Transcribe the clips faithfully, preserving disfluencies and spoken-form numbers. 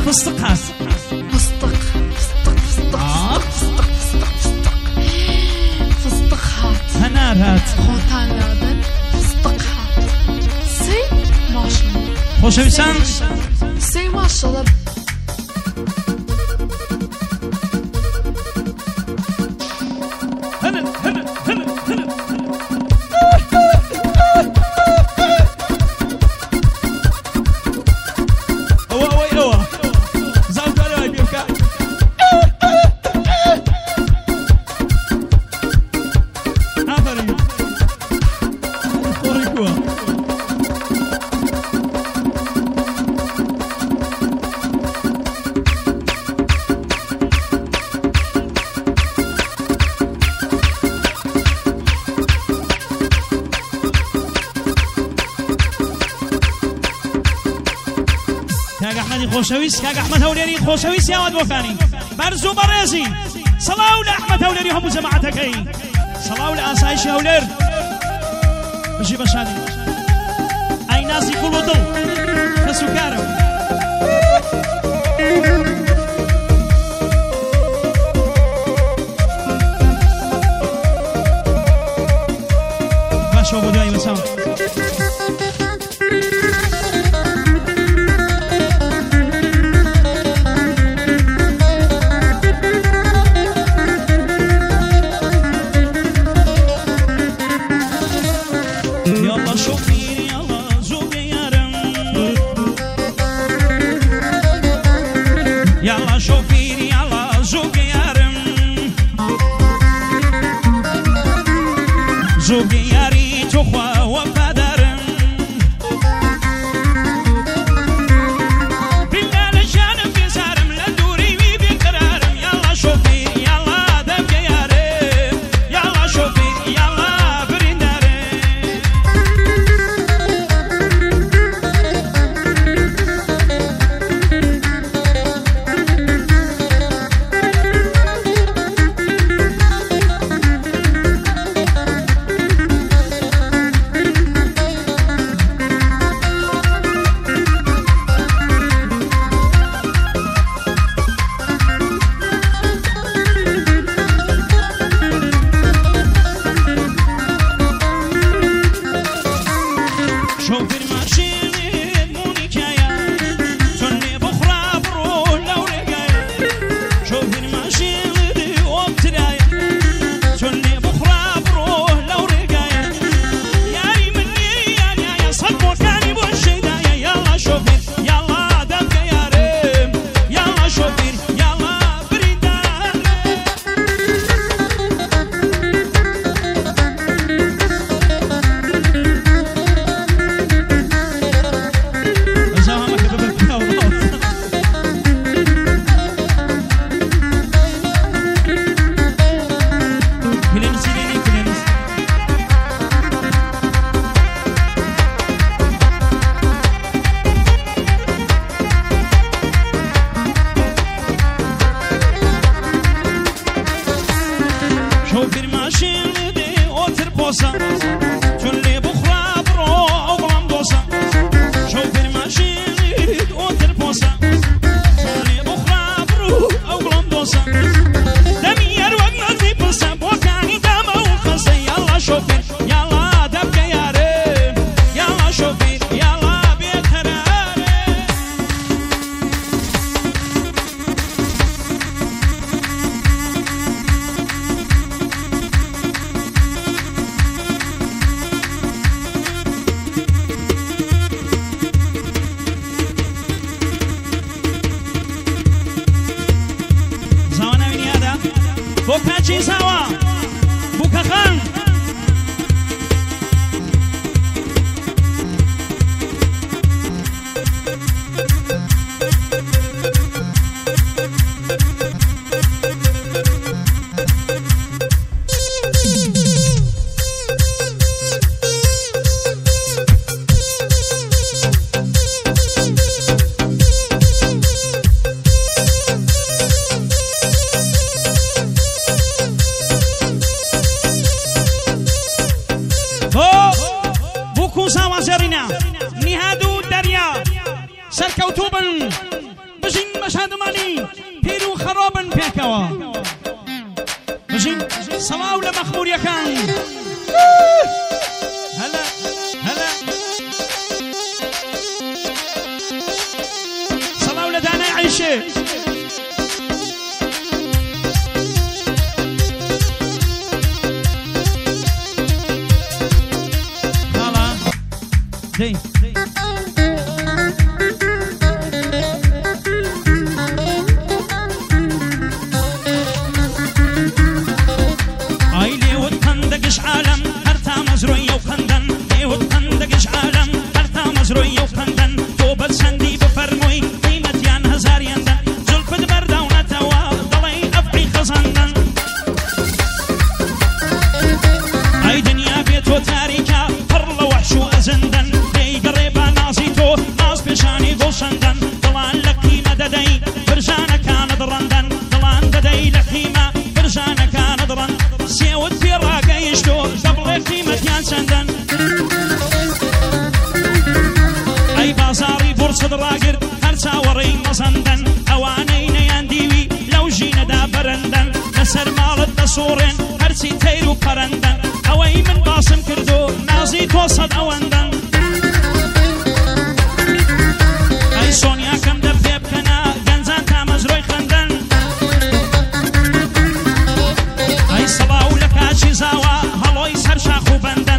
فستق هات فستق فستق فستق آه. فستق فستق فستق فستق هات هنار هات خوتان لادن فستق هات سي ما شاء الله خۆشەویستان سي ما شاء الله هەنن هەنن هەنن هەنن ئەوە ئەوەی ئەوە زانکارەوەی پێ بکە ئافەرین خۆڕی کووە کاک ئەحمەدی خۆشەویست کاک ئەحمەد هەولێری خۆشەویست یاوات بۆکانی بەرز و بەڕێزی سەڵاو لە ئەحمەد هەولێری هەموو جەماعەتەکەی سەڵاو لە ئاسایشی هەولێر بژی بە شادی ئای نازی گوڵ و دڵ کەس و کارم باشەوە بۆ دوای بەسام يلا شوفيني يلا زوقي يا رم يلا شوفيني يلا زوقي يا رم زوقي يا ريت اخوة وفدرم بالله لشانم في سارم لدوري بي بقرارم يلا شوفيني يلا دبقي يا رم يلا شوفيني يلا Bokaci sawa Bukakan سركوتوبا بجين بە شادمانی پیر و خەڕۆبن پێکەوە بژین سەڵاو لە مەخموریەکان هەلا هەلا سەڵاو لە دانای عەیشێ هەڵا دەی دقش عالم هرتا مزروي وخندن ليوت دقش عالم هرتا مزروي وخندن تو بسندي بفرموي قيمة يان هزار يندن زلف دبردا ونتوا ضلي أفعي خزندن هاي دنيا بيتو تاريكا فرلا وحشو أزندن لي قريبا نازيتو ناس بشاني قوشندن ضلان لقيمة ددي برجانا كان درندن ضلان ددي لقيمة برجانا كان درن سيوت في راقا يشتو قبل قيمة يان سندن اي بازاري فرصة راقر هرسا ورين مصندن اوانين يان ديوي لو جينا دا برندن نسر مالت نصورين هرسي تيرو قرندن اوي من باسم كردو نازي توصد اوندن اي سونيا كم دفيب كنا جنزان تامزروي خندن اي صلاو لكاشي زاوا هلوي سر شاخو بندن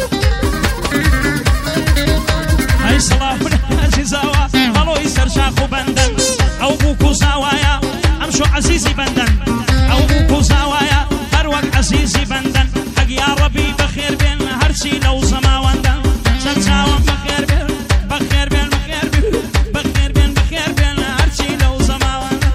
اي صلاو لكاشي زاوا هلوي سر شاخو بندن او بوكو زاوايا امشو عزيزي بندن او بوكو زاوايا هروك عزيزي بندن حق يا ربي بخير بين هرسي لو زماوندن سنساوان بخير بين بخير بين بخير بين بخير بين بخير بين هرسي لو زماوندن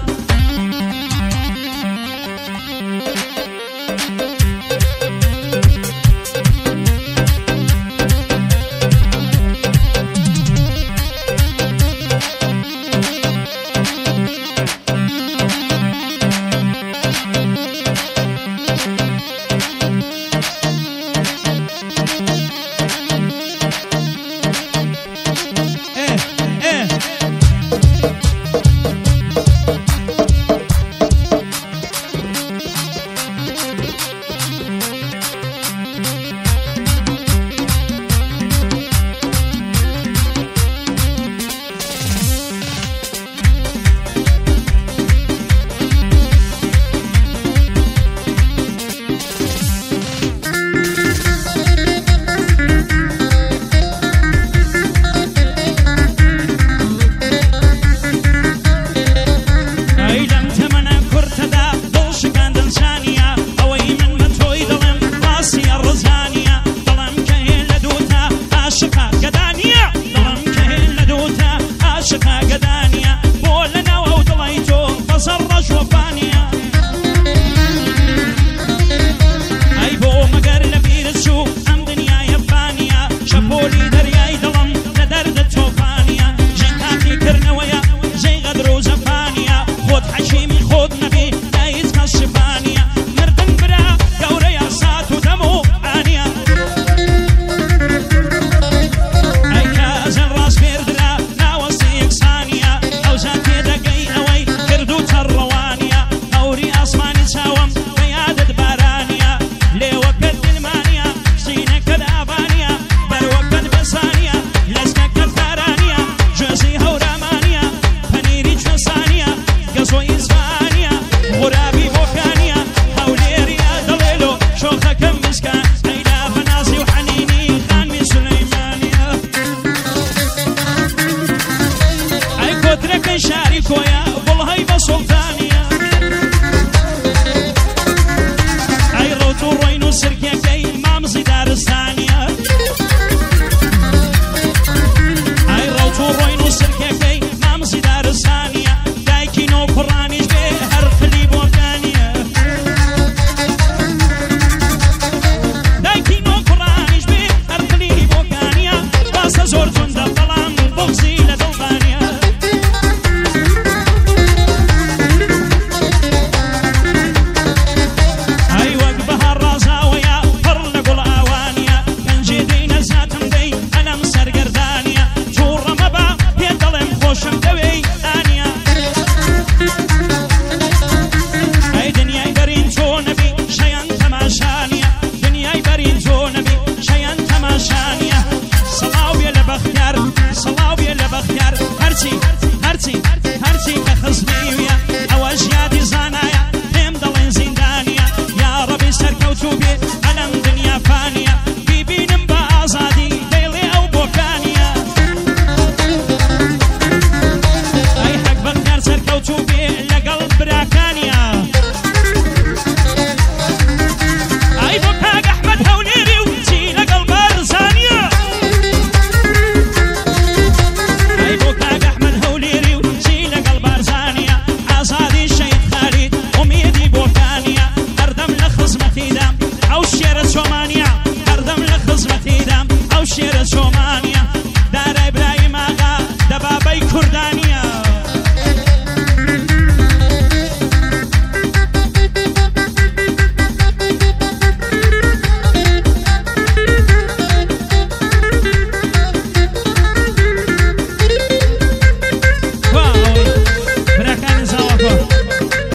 ايه ايه سلێمانی